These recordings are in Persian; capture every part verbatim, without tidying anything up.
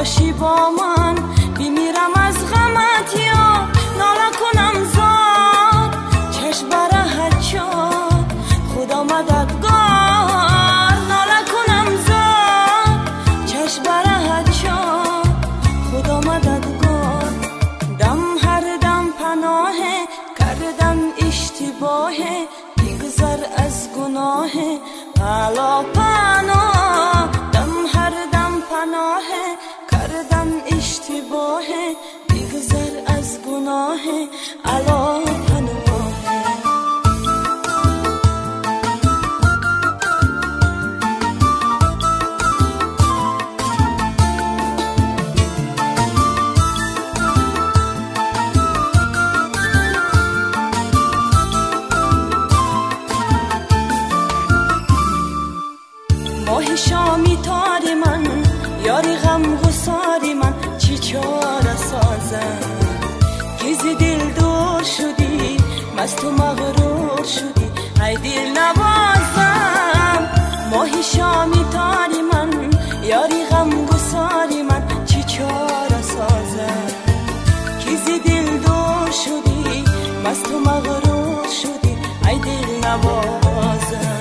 نباشی با من بمیرم از غمت یا ناله کنم زار چشم برهت شد خدا مددگار ناله کنم زار چشم برهت شد خدا مددگار دم هر دم پناه کردم اشتباه بگذر از گناه الا پناه دم هر دم پناه کردم اشتباه بگذر از گناه الا پناه ماه شامی تاری من یاری غم غصاری من چی چاره سازم گیزی دل دور شدی مست و مغرور شدی ای دل نوازم ماه شامی تاری من یاری غم غصاری من چی چاره سازم گیزی دل دور شدی مست و مغرور شدی ای دل نوازم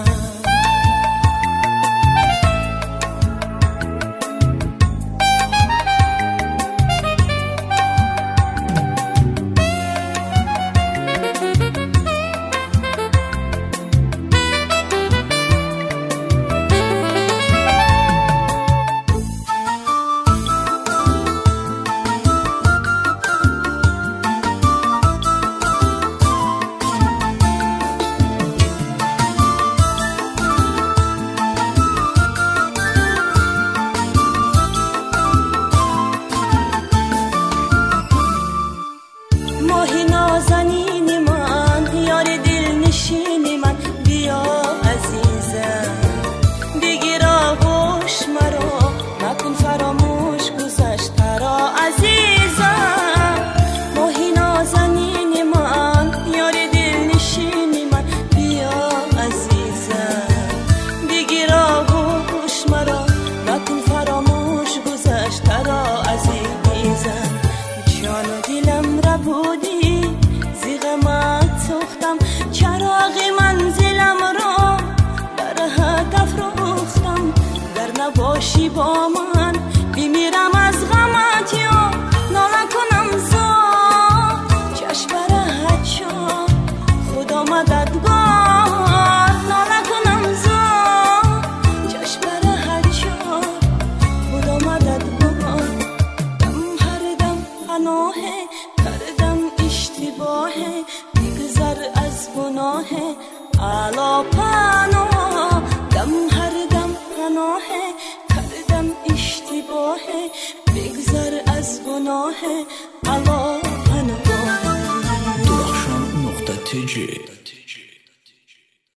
ماهی نازنین من یار دل نشین من بیا عزیزم بگیر آغوش مرا مکن فراموش گذشت را عزیزم ماهی نازنین من یار دل نشین من بیا عزیزم بگیر آغوش مرا مکن فراموش گذشت را عزیزم جان و دلم را بودی زی غمت سوختم چراغ منزلم را برهت افروختم در نباشی با من بمیرم از غمت یا ناله کنم زار چشم برهت شد خدا مددگار ناله کنم زار چشم برهت شد خدا مددگار دم هر دم پناه کردم اشتباه بگذر از گناه الا پناه دم هر دم پناه کردم اشتباه بگذر از گناه الا پناه درخشان نقطه تی جی